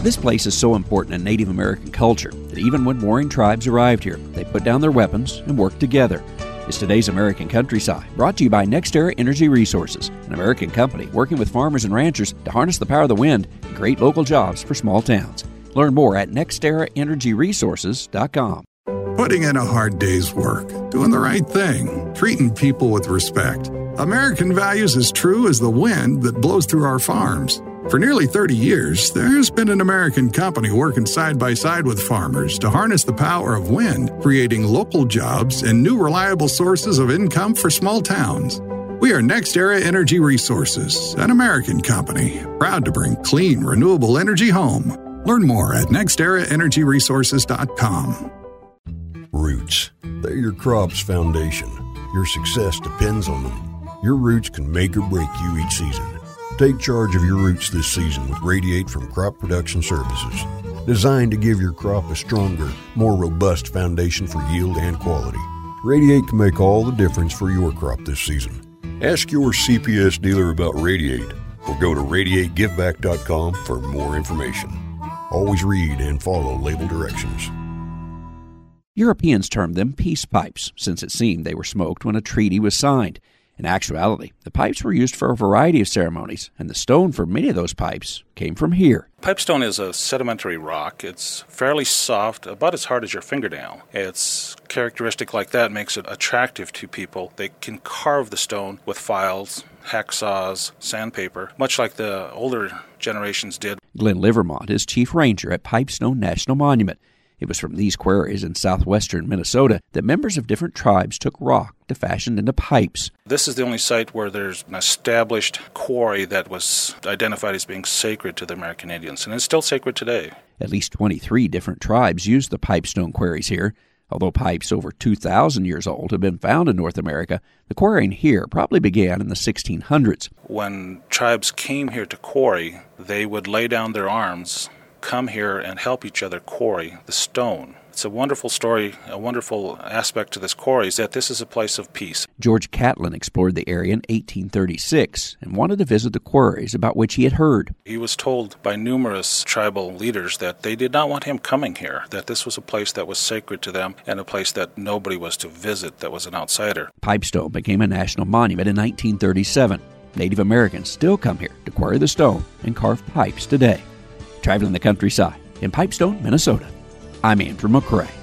This place is so important in Native American culture that even when warring tribes arrived here, they put down their weapons and worked together. It's today's American Countryside, brought to you by NextEra Energy Resources, an American company working with farmers and ranchers to harness the power of the wind and create local jobs for small towns. Learn more at nexteraenergyresources.com. Putting in a hard day's work, doing the right thing, treating people with respect. American values as true as the wind that blows through our farms. For nearly 30 years, there's been an American company working side by side with farmers to harness the power of wind, creating local jobs and new reliable sources of income for small towns. We are NextEra Energy Resources, an American company, proud to bring clean, renewable energy home. Learn more at nexteraenergyresources.com. Roots. They're your crop's foundation. Your success depends on them. Your roots can make or break you each season. Take charge of your roots this season with Radiate from Crop Production Services. Designed to give your crop a stronger, more robust foundation for yield and quality. Radiate can make all the difference for your crop this season. Ask your CPS dealer about Radiate or go to radiategiveback.com for more information. Always read and follow label directions. Europeans termed them peace pipes, since it seemed they were smoked when a treaty was signed. In actuality, the pipes were used for a variety of ceremonies, and the stone for many of those pipes came from here. Pipestone is a sedimentary rock. It's fairly soft, about as hard as your fingernail. Its characteristic like that makes it attractive to people. They can carve the stone with files, hacksaws, sandpaper, much like the older generations did. Glenn Livermont is chief ranger at Pipestone National Monument. It was from these quarries in southwestern Minnesota that members of different tribes took rock to fashion into pipes. This is the only site where there's an established quarry that was identified as being sacred to the American Indians, and it's still sacred today. At least 23 different tribes use the pipestone quarries here. Although pipes over 2,000 years old have been found in North America, the quarrying here probably began in the 1600s. When tribes came here to quarry, they would lay down their arms, come here and help each other quarry the stone. It's a wonderful story, a wonderful aspect to this quarry is that this is a place of peace. George Catlin explored the area in 1836 and wanted to visit the quarries about which he had heard. He was told by numerous tribal leaders that they did not want him coming here, that this was a place that was sacred to them and a place that nobody was to visit that was an outsider. Pipestone became a national monument in 1937. Native Americans still come here to quarry the stone and carve pipes today. Traveling the countryside in Pipestone, Minnesota, I'm Andrew McCrae.